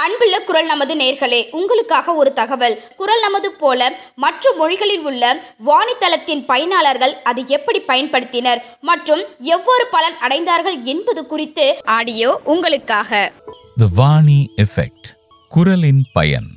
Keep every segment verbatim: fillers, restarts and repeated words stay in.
அன்புள்ள குரல் நமது நேர்களே, உங்களுக்காக ஒரு தகவல். குரல் நமது போல மற்ற மொழிகளில் உள்ள வாணித்தளத்தின் பயனாளர்கள் அதை எப்படி பயன்படுத்தினர் மற்றும் எவ்வாறு பலன் அடைந்தார்கள் என்பது குறித்து ஆடியோ உங்களுக்காக. The வாணி எஃபெக்ட், குரலின் பயன்.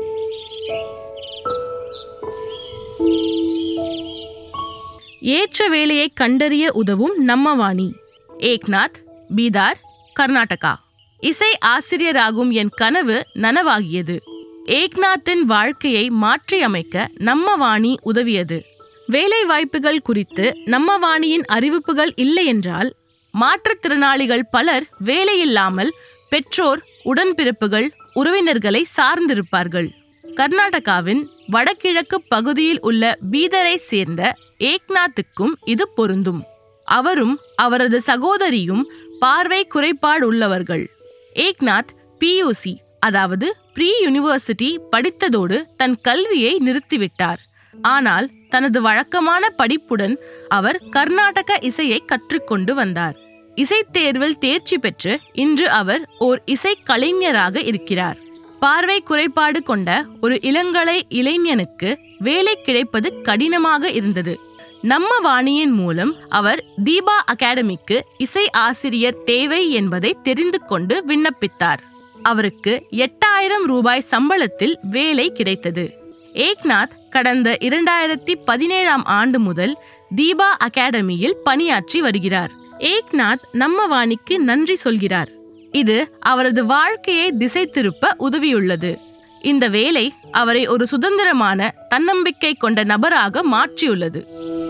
ஏற்ற வேலையை கண்டறிய உதவும் நம்ம வாணி. ஏக்நாத், பீதார், கர்நாடகா. இசை ஆசிரியராகும் என் கனவு நனவாகியது. ஏக்நாத்தின் வாழ்க்கையை மாற்றியமைக்க நம்ம வாணி உதவியது. வேலை வாய்ப்புகள் குறித்து நம்ம வாணியின் அறிவிப்புகள் இல்லை என்றால் மாற்றுத்திறனாளிகள் பலர் வேலையில்லாமல் பெற்றோர், உடன்பிறப்புகள், உறவினர்களை சார்ந்திருப்பார்கள். கர்நாடகாவின் வடகிழக்கு பகுதியில் உள்ள பீதரை சேர்ந்த ஏக்நாத்துக்கும் இது பொருந்தும். அவரும் அவரது சகோதரியும் பார்வை குறைபாடு உள்ளவர்கள். ஏக்நாத் பியூசி அதாவது ப்ரீ யூனிவர்சிட்டி படித்ததோடு தன் கல்வியை நிறுத்திவிட்டார். ஆனால் தனது வழக்கமான படிப்புடன் அவர் கர்நாடக இசையை கற்றுக்கொண்டு வந்தார். இசைத் தேர்வில் தேர்ச்சி பெற்று இன்று அவர் ஓர் இசை கலைஞராக இருக்கிறார். பார்வை குறைபாடு கொண்ட ஒரு இளங்கலை இளைஞனுக்கு வேலை கிடைப்பது கடினமாக இருந்தது. நம்ம வாணியின் மூலம் அவர் தீபா அகாடமிக்கு இசை ஆசிரியர் தேவை என்பதை தெரிந்து கொண்டு விண்ணப்பித்தார். அவருக்கு எட்டாயிரம் ரூபாய் சம்பளத்தில் வேலை கிடைத்தது. ஏக்நாத் கடந்த இரண்டாயிரத்தி பதினேழாம் ஆண்டு முதல் தீபா அகாடமியில் பணியாற்றி வருகிறார். ஏக்நாத் நம்ம வாணிக்கு நன்றி சொல்கிறார். இது அவரது வாழ்க்கையை திசை திருப்ப உதவியுள்ளது. இந்த வேலை அவரை ஒரு சுதந்திரமான, தன்னம்பிக்கை கொண்ட நபராக மாற்றியுள்ளது.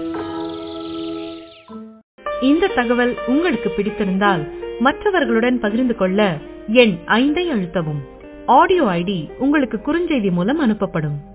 இந்த தகவல் உங்களுக்கு பிடித்திருந்தால் மற்றவர்களுடன் பகிர்ந்து கொள்ள எண் ஐந்தை அழுத்தவும். ஆடியோ ஐடி உங்களுக்கு குறுஞ்செய்தி மூலம் அனுப்பப்படும்.